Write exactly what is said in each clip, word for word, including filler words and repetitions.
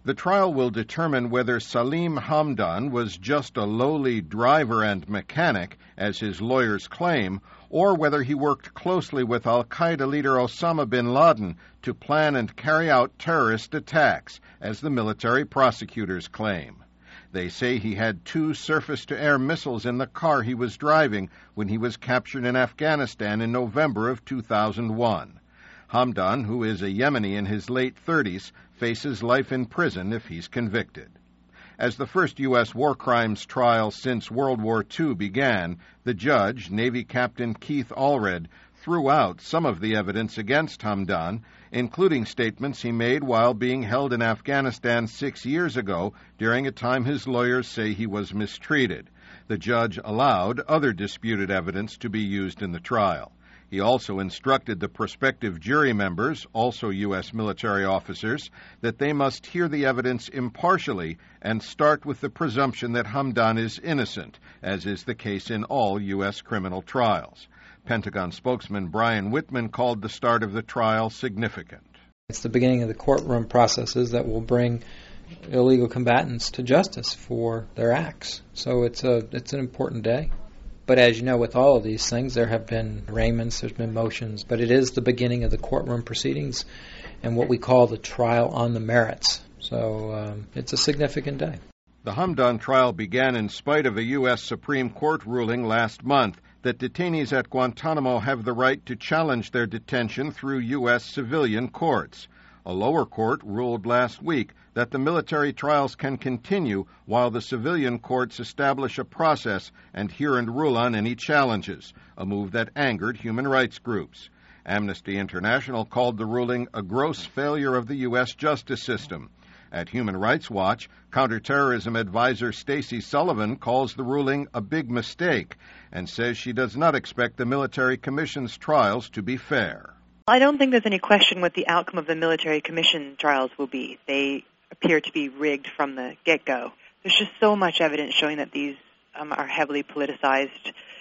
The trial will determine whether Salim Hamdan was just a lowly driver and mechanic, as his lawyers claim, or whether he worked closely with al-Qaeda leader Osama bin Laden to plan and carry out terrorist attacks, as the military prosecutors claim. They say he had two surface-to-air missiles in the car he was driving when he was captured in Afghanistan in November of two thousand one. Hamdan, who is a Yemeni in his late thirties, faces life in prison if he's convicted. As the first U S war crimes trial since World War Two began, the judge, Navy Captain Keith Allred, threw out some of the evidence against Hamdan, including statements he made while being held in Afghanistan six years ago, during a time his lawyers say he was mistreated. The judge allowed other disputed evidence to be used in the trial. He also instructed the prospective jury members, also U S military officers, that they must hear the evidence impartially and start with the presumption that Hamdan is innocent, as is the case in all U S criminal trials. Pentagon spokesman Brian Whitman called the start of the trial significant. It's the beginning of the courtroom processes that will bring illegal combatants to justice for their acts. So it's a it's an important day. But as you know, with all of these things, there have been arraignments, there's been motions, but it is the beginning of the courtroom proceedings and what we call the trial on the merits. So um, it's a significant day. The Hamdan trial began in spite of a U S Supreme Court ruling last month that detainees at Guantanamo have the right to challenge their detention through U S civilian courts. A lower court ruled last week that the military trials can continue while the civilian courts establish a process and hear and rule on any challenges, a move that angered human rights groups. Amnesty International called the ruling a gross failure of the U S justice system. At Human Rights Watch, counterterrorism advisor Stacey Sullivan calls the ruling a big mistake and says she does not expect the military commission's trials to be fair. I don't think there's any question what the outcome of the military commission trials will be. They appear to be rigged from the get-go. There's just so much evidence showing that these um, are heavily politicized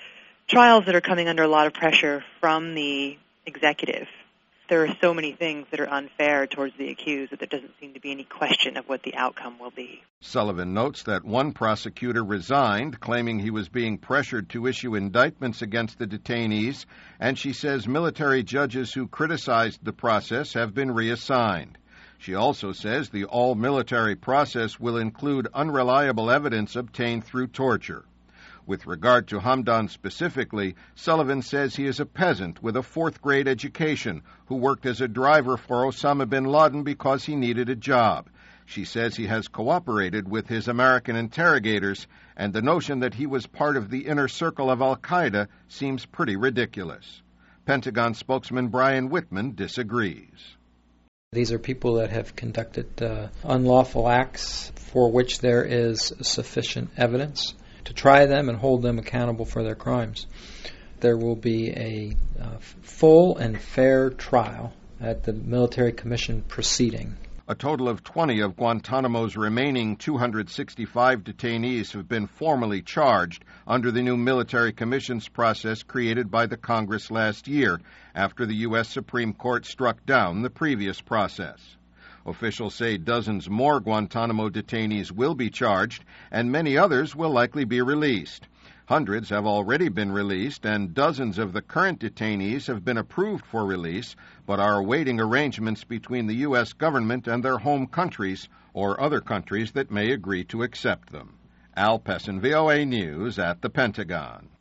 trials that are coming under a lot of pressure from the executive. There are so many things that are unfair towards the accused that there doesn't seem to be any question of what the outcome will be. Sullivan notes that one prosecutor resigned, claiming he was being pressured to issue indictments against the detainees, and she says military judges who criticized the process have been reassigned. She also says the all-military process will include unreliable evidence obtained through torture. With regard to Hamdan specifically, Sullivan says he is a peasant with a fourth-grade education who worked as a driver for Osama bin Laden because he needed a job. She says he has cooperated with his American interrogators, and the notion that he was part of the inner circle of al-Qaeda seems pretty ridiculous. Pentagon spokesman Brian Whitman disagrees. These are people that have conducted uh, unlawful acts for which there is sufficient evidence to try them and hold them accountable for their crimes. There will be a uh, full and fair trial at the military commission proceeding. A total of twenty of Guantanamo's remaining two hundred sixty-five detainees have been formally charged under the new military commissions process created by the Congress last year after the U S Supreme Court struck down the previous process. Officials say dozens more Guantanamo detainees will be charged, and many others will likely be released. Hundreds have already been released, and dozens of the current detainees have been approved for release, but are awaiting arrangements between the U S government and their home countries, or other countries that may agree to accept them. Al Pessin, V O A News at the Pentagon.